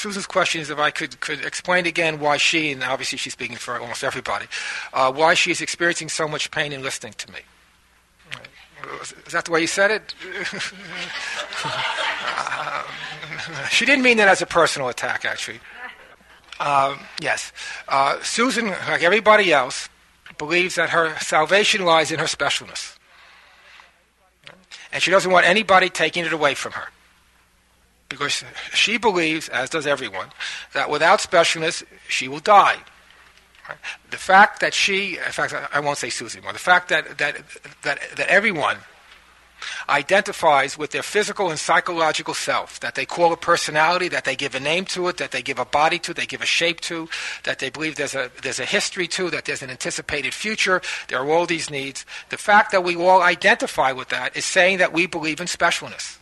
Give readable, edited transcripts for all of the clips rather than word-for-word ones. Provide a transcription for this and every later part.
Susan's question is if I could explain again why she, and obviously she's speaking for almost everybody, why she is experiencing so much pain in listening to me. Is that the way you said it? She didn't mean that as a personal attack, actually. Yes. Susan, like everybody else, believes that her salvation lies in her specialness. And she doesn't want anybody taking it away from her. Because she believes, as does everyone, that without specialness, she will die. The fact that in fact, I won't say Susie anymore, the fact that everyone identifies with their physical and psychological self, that they call a personality, that they give a name to it, that they give a body to, they give a shape to, that they believe there's a history to, that there's an anticipated future, there are all these needs. The fact that we all identify with that is saying that we believe in specialness.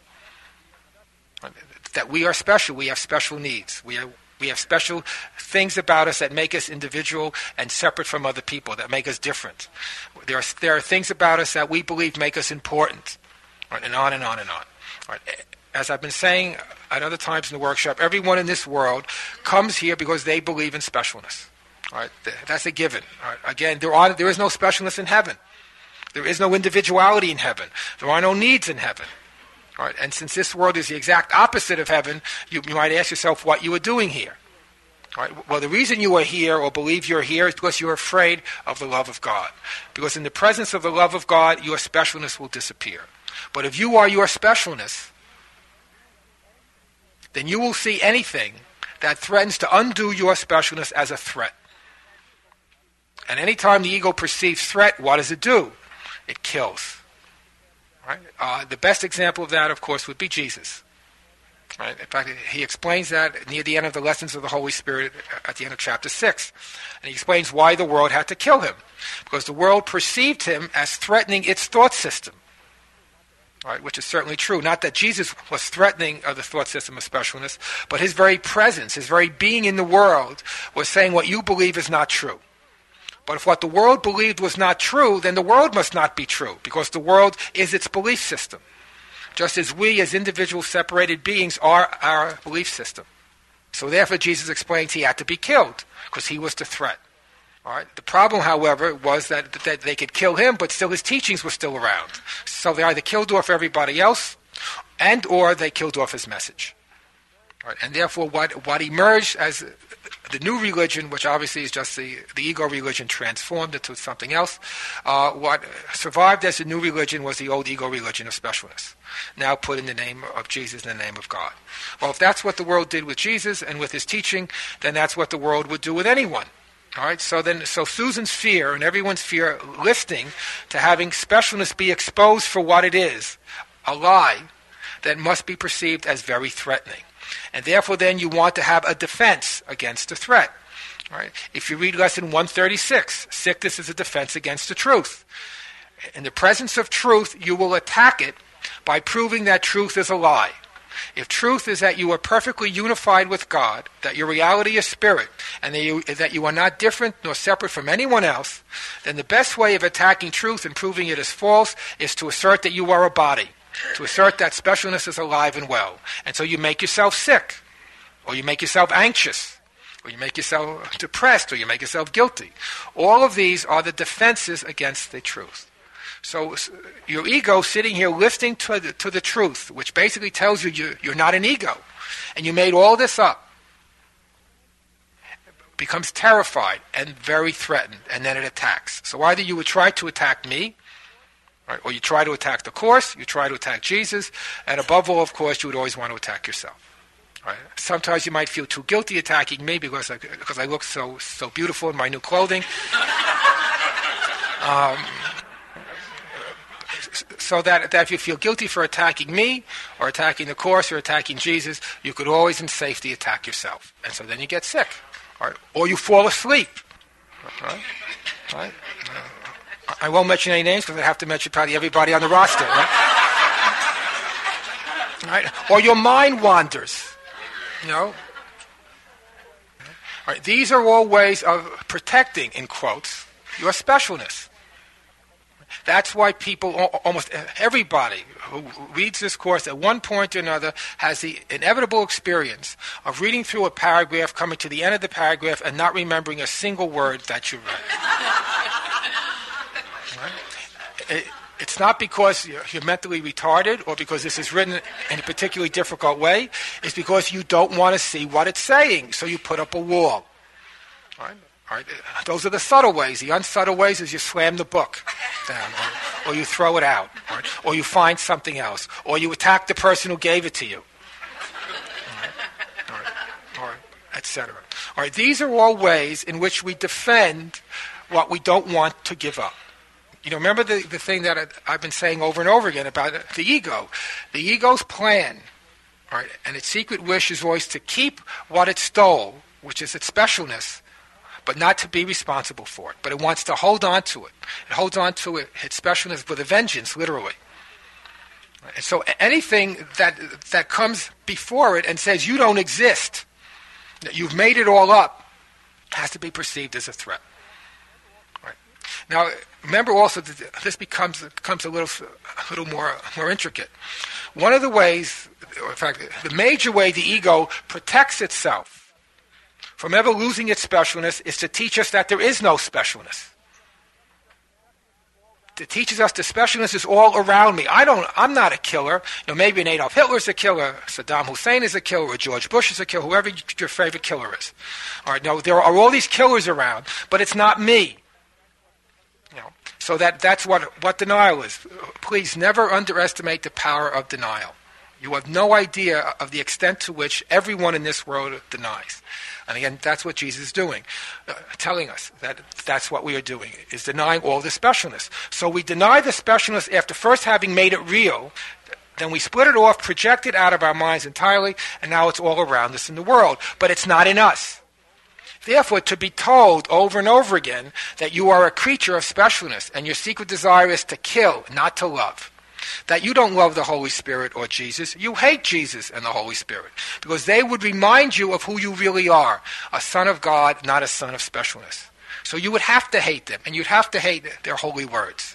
That we are special, we have special needs. We have special things about us that make us individual and separate from other people, that make us different. There are things about us that we believe make us important, right? And on and on and on. Right? As I've been saying at other times in the workshop, everyone in this world comes here because they believe in specialness. Right? That's a given. Right? Again, there is no specialness in heaven. There is no individuality in heaven. There are no needs in heaven. Right? And since this world is the exact opposite of heaven, you might ask yourself what you are doing here. Right? Well, the reason you are here or believe you're here is because you're afraid of the love of God. Because in the presence of the love of God, your specialness will disappear. But if you are your specialness, then you will see anything that threatens to undo your specialness as a threat. And any time the ego perceives threat, what does it do? It kills. Right? The best example of that, of course, would be Jesus. Right? In fact, he explains that near the end of the Lessons of the Holy Spirit at the end of chapter 6. And he explains why the world had to kill him. Because the world perceived him as threatening its thought system. Right? Which is certainly true. Not that Jesus was threatening the thought system of specialness, but his very presence, his very being in the world was saying what you believe is not true. But if what the world believed was not true, then the world must not be true, because the world is its belief system. Just as we as individual separated beings are our belief system. So therefore Jesus explains he had to be killed, because he was the threat. All right? The problem, however, was that they could kill him, but still his teachings were still around. So they either killed off everybody else, and or they killed off his message. All right? And therefore what emerged as the new religion, which obviously is just the ego religion transformed into something else, what survived as the new religion was the old ego religion of specialness, now put in the name of Jesus and the name of God. Well, if that's what the world did with Jesus and with his teaching, then that's what the world would do with anyone. All right, so Susan's fear and everyone's fear listening to having specialness be exposed for what it is, a lie that must be perceived as very threatening. And therefore then you want to have a defense against the threat. Right? If you read lesson 136, sickness is a defense against the truth. In the presence of truth, you will attack it by proving that truth is a lie. If truth is that you are perfectly unified with God, that your reality is spirit, and that you are not different nor separate from anyone else, then the best way of attacking truth and proving it is false is to assert that you are a body. To assert that specialness is alive and well. And so you make yourself sick, or you make yourself anxious, or you make yourself depressed, or you make yourself guilty. All of these are the defenses against the truth. So your ego sitting here listening to the truth, which basically tells you you're not an ego, and you made all this up, becomes terrified and very threatened, and then it attacks. So either you would try to attack me, right, or you try to attack the Course, you try to attack Jesus, and above all, of course, you would always want to attack yourself. Right? Sometimes you might feel too guilty attacking me because I look so beautiful in my new clothing. So that if you feel guilty for attacking me, or attacking the Course, or attacking Jesus, you could always in safety attack yourself. And so then you get sick. Right? Or you fall asleep. Right? Right? I won't mention any names because I have to mention probably everybody on the roster. Right? Right? Or your mind wanders. You know? Right? These are all ways of protecting, in quotes, your specialness. That's why people, almost everybody who reads this course at one point or another has the inevitable experience of reading through a paragraph, coming to the end of the paragraph, and not remembering a single word that you read. Right? It's not because you're mentally retarded or because this is written in a particularly difficult way. It's because you don't want to see what it's saying, so you put up a wall. Right? Right? Those are the subtle ways. The unsubtle ways is you slam the book down, or you throw it out, right? Or you find something else, or you attack the person who gave it to you, or etc. All right, these are all ways in which we defend what we don't want to give up. You know, remember the thing that I've been saying over and over again about the ego. The ego's plan, right, and its secret wish is always to keep what it stole, which is its specialness, but not to be responsible for it. But it wants to hold on to it. It holds on to its specialness with a vengeance, literally. And so anything that comes before it and says you don't exist, that you've made it all up, has to be perceived as a threat. Right? Now, remember also that this becomes a little more intricate. One of the ways, or in fact, the major way the ego protects itself from ever losing its specialness is to teach us that there is no specialness. It teaches us the specialness is all around me. I'm not a killer. You know, maybe an Adolf Hitler's a killer, Saddam Hussein is a killer, or George Bush is a killer, whoever your favorite killer is. All right, no, there are all these killers around, but it's not me. You know, so that's what denial is. Please never underestimate the power of denial. You have no idea of the extent to which everyone in this world denies. And again, that's what Jesus is doing, telling us that that's what we are doing, is denying all the specialness. So we deny the specialness after first having made it real, then we split it off, project it out of our minds entirely, and now it's all around us in the world. But it's not in us. Therefore, to be told over and over again that you are a creature of specialness and your secret desire is to kill, not to love, that you don't love the Holy Spirit or Jesus, you hate Jesus and the Holy Spirit, because they would remind you of who you really are, a son of God, not a son of specialness. So you would have to hate them, and you'd have to hate their holy words.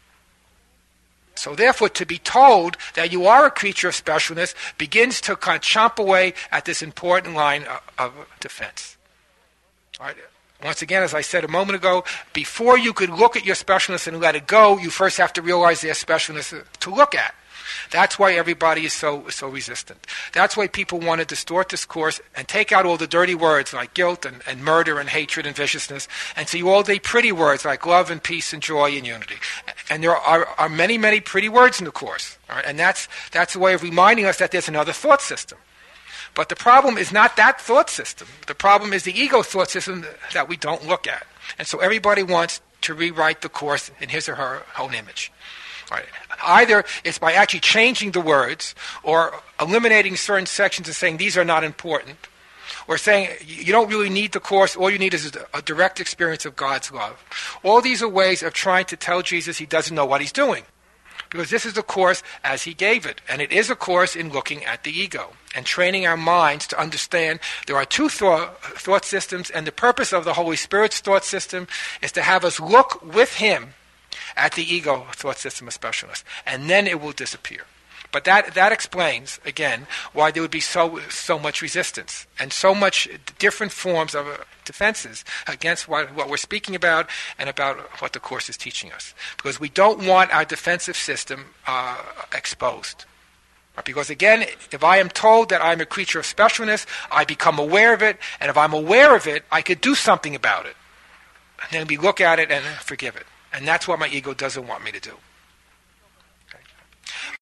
So therefore, to be told that you are a creature of specialness begins to kind of chomp away at this important line of defense. All right. Once again, as I said a moment ago, before you could look at your specialness and let it go, you first have to realize their specialness to look at. That's why everybody is so resistant. That's why people want to distort this course and take out all the dirty words like guilt and murder and hatred and viciousness and see all the pretty words like love and peace and joy and unity. And there are many, many pretty words in the course. All right? And that's a way of reminding us that there's another thought system. But the problem is not that thought system. The problem is the ego thought system that we don't look at. And so everybody wants to rewrite the course in his or her own image. Right. Either it's by actually changing the words or eliminating certain sections and saying these are not important, or saying you don't really need the course, all you need is a direct experience of God's love. All these are ways of trying to tell Jesus he doesn't know what he's doing. Because this is the course as he gave it. And it is a course in looking at the ego and training our minds to understand there are two thought systems, and the purpose of the Holy Spirit's thought system is to have us look with him at the ego thought system of specialness. And then it will disappear. But that explains, again, why there would be so much resistance and so much different forms of defenses against what we're speaking about and about what the Course is teaching us. Because we don't want our defensive system exposed. Because again, if I am told that I'm a creature of specialness, I become aware of it, and if I'm aware of it, I could do something about it. And then we look at it and forgive it. And that's what my ego doesn't want me to do.